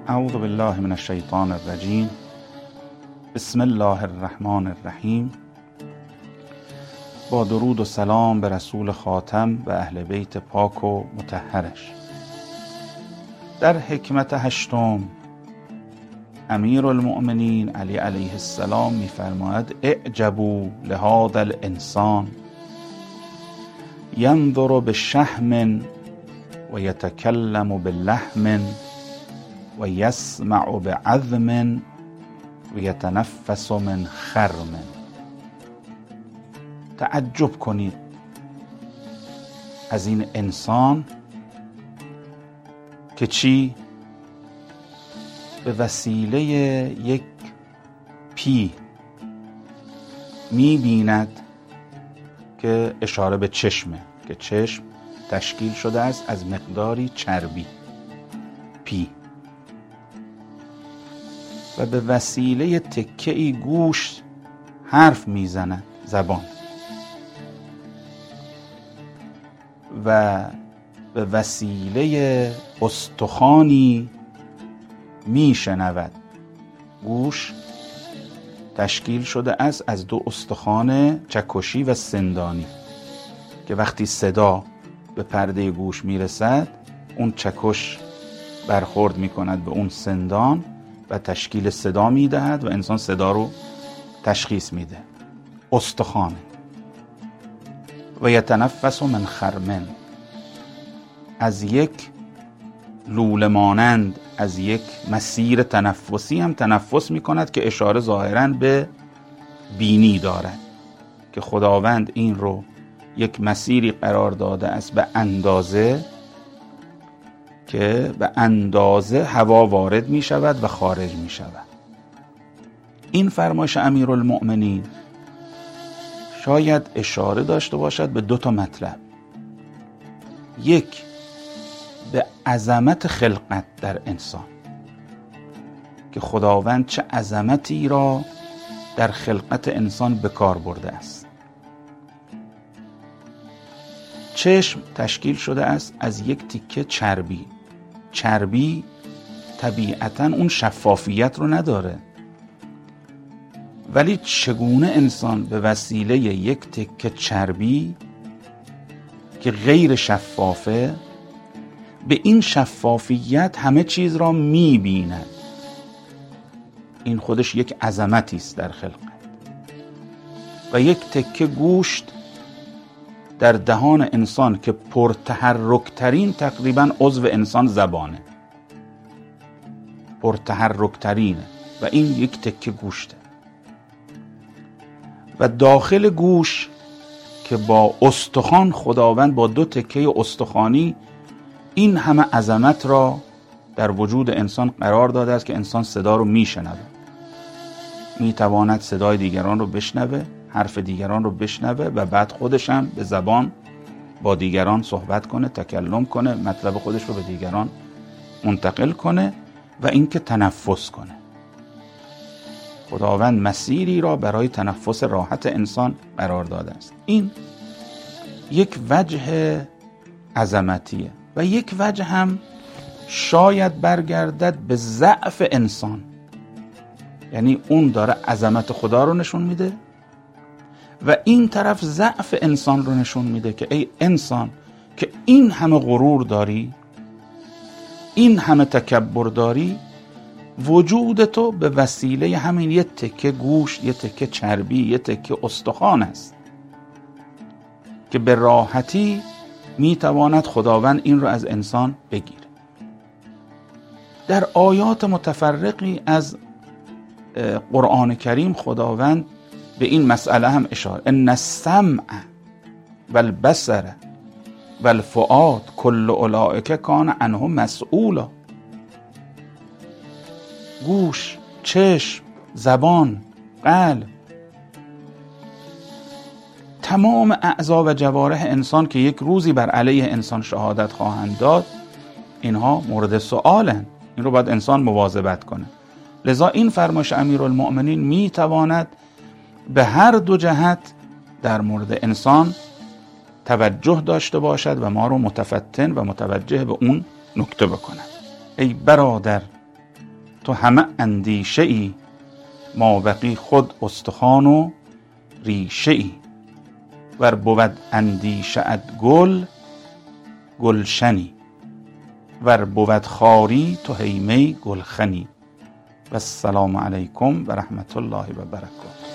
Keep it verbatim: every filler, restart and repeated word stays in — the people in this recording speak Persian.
اعوذ بالله من الشیطان الرجیم. بسم الله الرحمن الرحیم. با درود و سلام به رسول خاتم و اهل بیت پاک و مطهرش. در حکمت هشتم امیر المؤمنین علی علیه السلام می‌فرماید: اعجبوا لهذا الانسان ینظر بشحم و یتکلم بلحم و یسمع بعظم و یتنفس من خرم. تعجب کنید از این انسان که چی؟ به وسیله یک پی می‌بیند که اشاره به چشمه، که چشم تشکیل شده است از مقداری چربی، پی، و به وسیله تکه‌ای گوش حرف میزند، زبان، و به وسیله استخوانی میشنود. گوش تشکیل شده است از دو استخوان چکشی و سندانی که وقتی صدا به پرده گوش میرسد اون چکش برخورد میکند به اون سندان و تشکیل صدا میدهد و انسان صدا رو تشخیص میده. استخوان. و یتنفس من خرمن، از یک لوله مانند، از یک مسیر تنفسی هم تنفس میکند که اشاره ظاهراً به بینی دارد که خداوند این رو یک مسیری قرار داده است به اندازه که به اندازه هوا وارد می شود و خارج می شود. این فرمایش امیرالمؤمنین شاید اشاره داشته باشد به دو تا مطلب. یک، به عظمت خلقت در انسان که خداوند چه عظمتی را در خلقت انسان به کار برده است. چشم تشکیل شده است از یک تیکه چربی. چربی طبیعتاً اون شفافیت رو نداره، ولی چگونه انسان به وسیله یک تیکه چربی که غیر شفافه به این شفافیت همه چیز را می‌بیند. این خودش یک عظمتی است در خلقت. و یک تکه گوشت در دهان انسان که پرتحرکترین تقریبا عضو انسان زبانه، پرتحرکترینه و این یک تکه گوشته. و داخل گوش که با استخوان خداوند با دو تکه استخوانی این همه عظمت را در وجود انسان قرار داده است که انسان صدا رو میشنوه، میتواند صدای دیگران رو بشنوه، حرف دیگران رو بشنوه و بعد خودش هم به زبان با دیگران صحبت کنه، تکلم کنه، مطلب خودش رو به دیگران منتقل کنه و اینکه تنفس کنه. خداوند مسیری را برای تنفس راحت انسان قرار داده است. این یک وجه عظمتیه و یک وجه هم شاید برگردد به ضعف انسان، یعنی اون داره عظمت خدا رو نشون میده و این طرف ضعف انسان رو نشون میده که ای انسان که این همه غرور داری، این همه تکبر داری، وجود تو به وسیله همین یه تکه گوشت، یه تکه چربی، یه تکه استخوان است که به راحتی میتواند خداوند این رو از انسان بگیره. در آیات متفرقی از قرآن کریم خداوند به این مسئله هم اشاره: ان السمع والبصر والفؤاد کل اولئک کان عنه مسئولا. گوش، چشم، زبان، قلب، تمام اعضا و جوارح انسان که یک روزی بر علیه انسان شهادت خواهند داد، اینها مورد سؤالن. این رو باید انسان مواظبت کنه. لذا این فرمایش امیرالمؤمنین می تواند به هر دو جهت در مورد انسان توجه داشته باشد و ما رو متفتن و متوجه به اون نکته بکنه. ای برادر، تو همه اندیشه ای، ما بقی خود استخوان و ریشه ای. ور بود اندیشه ات گل، گلشنی. ور بود خاری، تو هیمه گلخنی. و السلام علیکم و رحمت الله و برکاته.